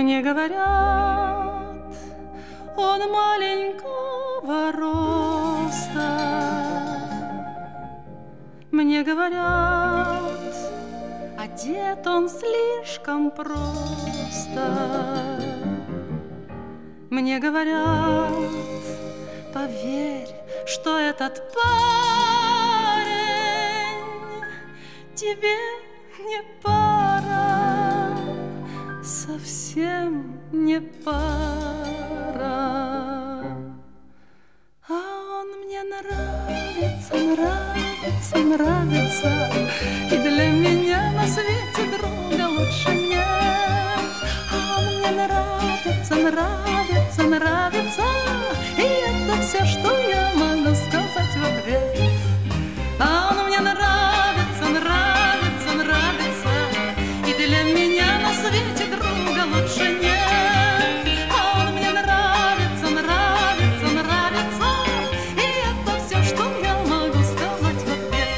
Мне говорят, он маленького роста. Мне говорят, одет он слишком просто. Мне говорят, поверь, что этот парень тебе не пара, совсем не пара. А он мне нравится, нравится, нравится, и для меня на свете друга лучше нет. А он мне нравится, нравится, нравится, и это все, что я могу сказать в ответ. А он мне нравится, нравится, нравится, и для меня на свете друга лучше нет. А он мне нравится, нравится, нравится, и это все, что я могу сказать в ответ.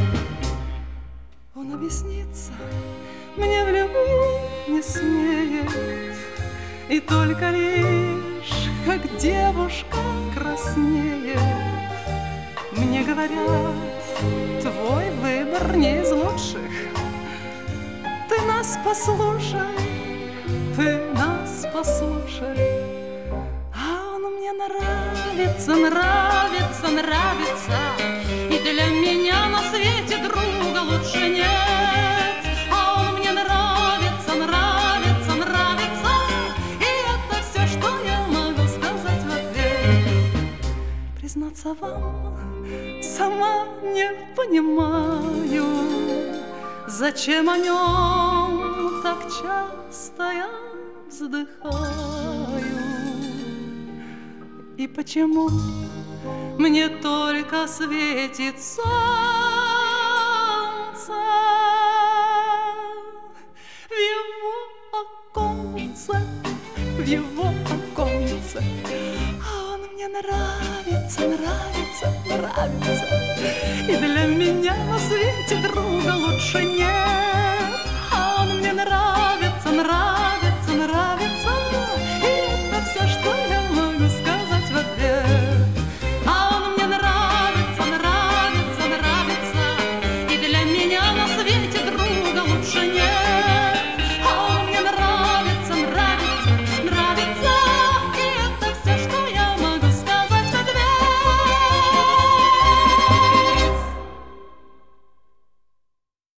Он объяснится мне в любви не смеет, и только лишь, как девушка краснеет. Мне говорят, твой выбор не из лучших. Ты нас послушай, ты нас послушай. А он мне нравится, нравится, нравится, и для меня на свете друга лучше нет. А он мне нравится, нравится, нравится, и это все, что я могу сказать в ответ. Признаться вам, сама не понимаю, зачем о нем так часто я вздыхаю, и почему мне только светит солнце в его оконце, в его оконце. А он мне нравится, нравится, нравится, и для меня на свете друга лучше нет.